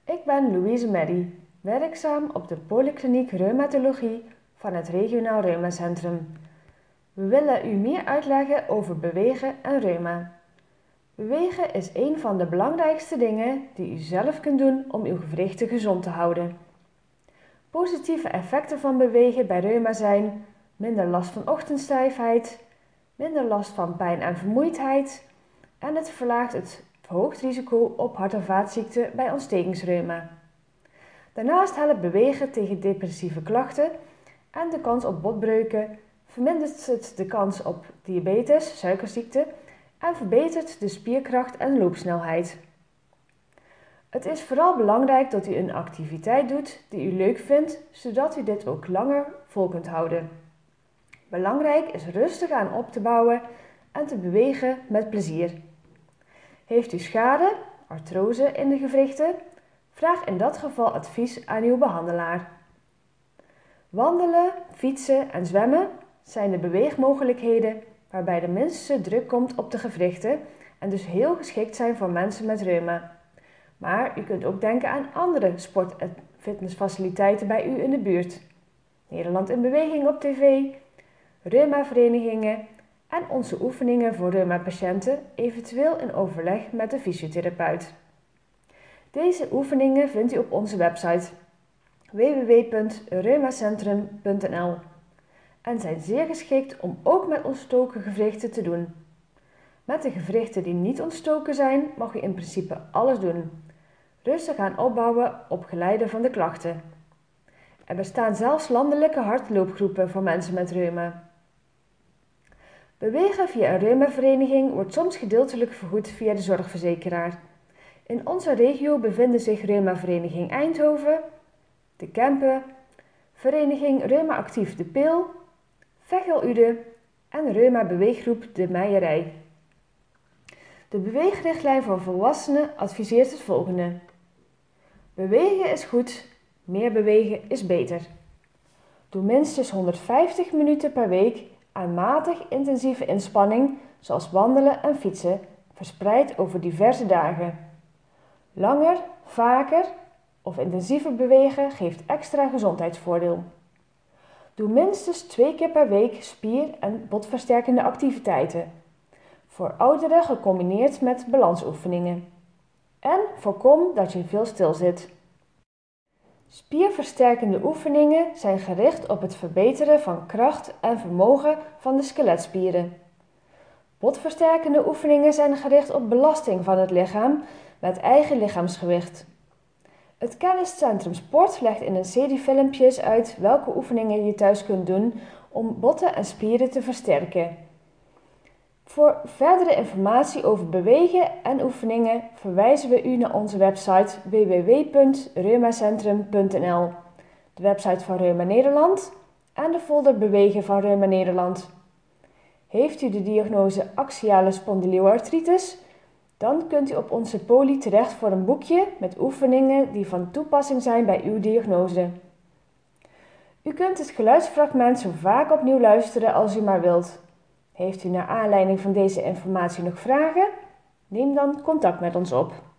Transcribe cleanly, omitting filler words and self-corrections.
Ik ben Louise Meddy, werkzaam op de Polykliniek Reumatologie van het Regionaal Reumacentrum. We willen u meer uitleggen over bewegen en reuma. Bewegen is een van de belangrijkste dingen die u zelf kunt doen om uw gewrichten gezond te houden. Positieve effecten van bewegen bij reuma zijn minder last van ochtendstijfheid, minder last van pijn en vermoeidheid en het verlaagt het verhoogd risico op hart- en vaatziekten bij ontstekingsreuma. Daarnaast helpt bewegen tegen depressieve klachten en de kans op botbreuken, vermindert het de kans op diabetes, suikerziekte en verbetert de spierkracht en loopsnelheid. Het is vooral belangrijk dat u een activiteit doet die u leuk vindt, zodat u dit ook langer vol kunt houden. Belangrijk is rustig aan op te bouwen en te bewegen met plezier. Heeft u schade, artrose in de gewrichten? Vraag in dat geval advies aan uw behandelaar. Wandelen, fietsen en zwemmen zijn de beweegmogelijkheden waarbij de minste druk komt op de gewrichten en dus heel geschikt zijn voor mensen met reuma. Maar u kunt ook denken aan andere sport- en fitnessfaciliteiten bij u in de buurt. Nederland in Beweging op tv, reumaverenigingen en onze oefeningen voor reumapatiënten, eventueel in overleg met de fysiotherapeut. Deze oefeningen vindt u op onze website www.reumacentrum.nl en zijn zeer geschikt om ook met ontstoken gewrichten te doen. Met de gewrichten die niet ontstoken zijn, mag u in principe alles doen. Rustig aan opbouwen op geleide van de klachten. Er bestaan zelfs landelijke hardloopgroepen voor mensen met reuma. Bewegen via een reumavereniging wordt soms gedeeltelijk vergoed via de zorgverzekeraar. In onze regio bevinden zich Reumavereniging Eindhoven, De Kempen, Vereniging Reuma Actief De Peel, Veghel Ude en Reuma Beweeggroep De Meijerij. De beweegrichtlijn voor volwassenen adviseert het volgende. Bewegen is goed, meer bewegen is beter. Doe minstens 150 minuten per week aan matig intensieve inspanning, zoals wandelen en fietsen, verspreid over diverse dagen. Langer, vaker of intensiever bewegen geeft extra gezondheidsvoordeel. Doe minstens 2 keer per week spier- en botversterkende activiteiten. Voor ouderen gecombineerd met balansoefeningen. En voorkom dat je veel stilzit. Spierversterkende oefeningen zijn gericht op het verbeteren van kracht en vermogen van de skeletspieren. Botversterkende oefeningen zijn gericht op belasting van het lichaam met eigen lichaamsgewicht. Het kenniscentrum Sport legt in een serie filmpjes uit welke oefeningen je thuis kunt doen om botten en spieren te versterken. Voor verdere informatie over bewegen en oefeningen verwijzen we u naar onze website www.reumacentrum.nl, de website van Reuma Nederland en de folder Bewegen van Reuma Nederland. Heeft u de diagnose axiale spondyloartritis? Dan kunt u op onze poli terecht voor een boekje met oefeningen die van toepassing zijn bij uw diagnose. U kunt het geluidsfragment zo vaak opnieuw luisteren als u maar wilt. Heeft u naar aanleiding van deze informatie nog vragen? Neem dan contact met ons op.